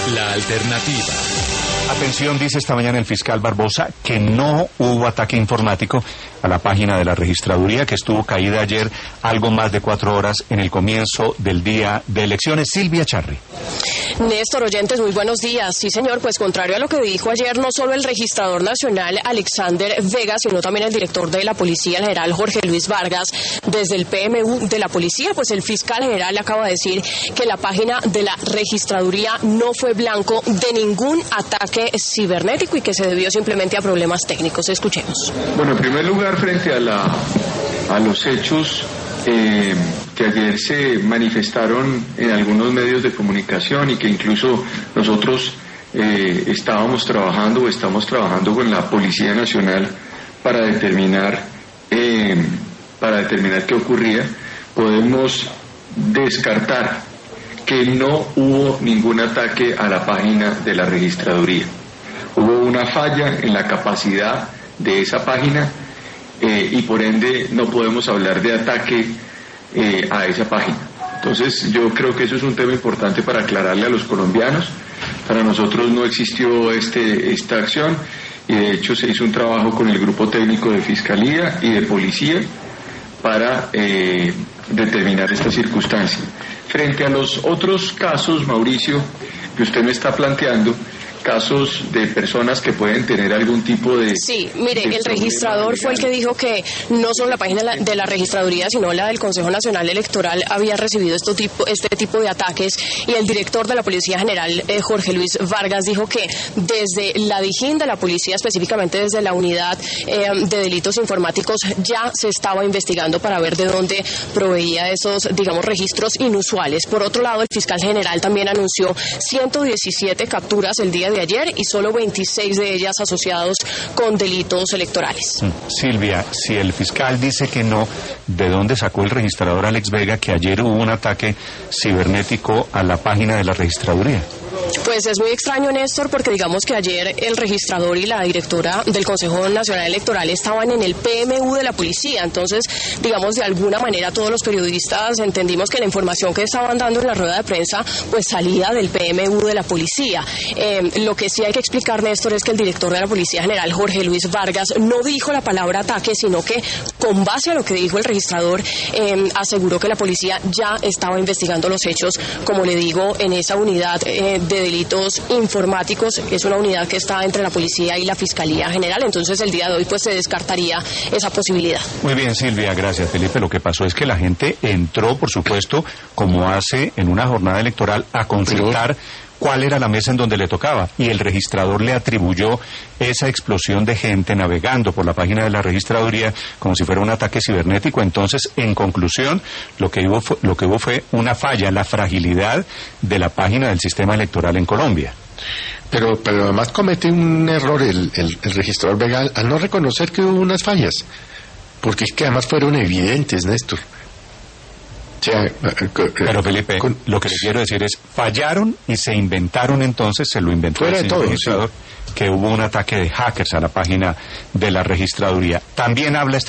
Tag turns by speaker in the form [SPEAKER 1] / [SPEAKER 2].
[SPEAKER 1] La alternativa.
[SPEAKER 2] Atención, dice esta mañana el fiscal Barbosa que no hubo ataque informático a la página de la registraduría, que estuvo caída ayer algo más de 4 horas en el comienzo del día de elecciones. Silvia Charri.
[SPEAKER 3] Néstor, oyentes, muy buenos días. Sí, señor, pues contrario a lo que dijo ayer, no solo el registrador nacional Alexander Vega, sino también el director de la Policía, el general Jorge Luis Vargas, desde el PMU de la Policía, pues el fiscal general acaba de decir que la página de la registraduría no fue blanco de ningún ataque cibernético y que se debió simplemente a problemas técnicos. Escuchemos.
[SPEAKER 4] Bueno, en primer lugar, frente a los hechos que ayer se manifestaron en algunos medios de comunicación y que incluso nosotros estamos trabajando con la Policía Nacional para determinar qué ocurría, podemos descartar que no hubo ningún ataque a la página de la registraduría. Hubo una falla en la capacidad de esa página y por ende no podemos hablar de ataque a esa página. Entonces yo creo que eso es un tema importante para aclararle a los colombianos. Para nosotros no existió esta acción y de hecho se hizo un trabajo con el grupo técnico de Fiscalía y de Policía para determinar esta circunstancia. Frente a los otros casos, Mauricio, que usted me está planteando, casos de personas que pueden tener algún tipo de...
[SPEAKER 3] Sí, mire, el registrador fue el que dijo que no solo la página de la registraduría, sino la del Consejo Nacional Electoral había recibido este tipo de ataques, y el director de la Policía General, Jorge Luis Vargas, dijo que desde la Dijín de la Policía, específicamente desde la Unidad de Delitos Informáticos, ya se estaba investigando para ver de dónde proveía esos, digamos, registros inusuales. Por otro lado, el fiscal general también anunció 117 capturas el día de ayer y solo 26 de ellas asociados con delitos electorales.
[SPEAKER 2] Silvia, si el fiscal dice que no, ¿de dónde sacó el registrador Alex Vega que ayer hubo un ataque cibernético a la página de la registraduría?
[SPEAKER 3] Pues es muy extraño, Néstor, porque digamos que ayer el registrador y la directora del Consejo Nacional Electoral estaban en el PMU de la Policía. Entonces, digamos, de alguna manera todos los periodistas entendimos que la información que estaban dando en la rueda de prensa pues salía del PMU de la Policía. Lo que sí hay que explicar, Néstor, es que el director de la Policía General, Jorge Luis Vargas, no dijo la palabra ataque, sino que con base a lo que dijo el registrador, aseguró que la policía ya estaba investigando los hechos, como le digo, en esa unidad de delitos informáticos, que es una unidad que está entre la policía y la Fiscalía General. Entonces el día de hoy pues se descartaría esa posibilidad.
[SPEAKER 2] Muy bien, Silvia, gracias, Felipe. Lo que pasó es que la gente entró, por supuesto, como hace en una jornada electoral, a consultar cuál era la mesa en donde le tocaba, y el registrador le atribuyó esa explosión de gente navegando por la página de la registraduría como si fuera un ataque cibernético. Entonces, en conclusión, lo que hubo fue una falla, la fragilidad de la página del sistema electoral en Colombia.
[SPEAKER 5] Pero además comete un error el registrador Vega al no reconocer que hubo unas fallas, porque es que además fueron evidentes, Néstor.
[SPEAKER 2] Pero Felipe, lo que le quiero decir es, fallaron y se inventaron, entonces se lo inventó el señor registrador, que hubo un ataque de hackers a la página de la registraduría. También habla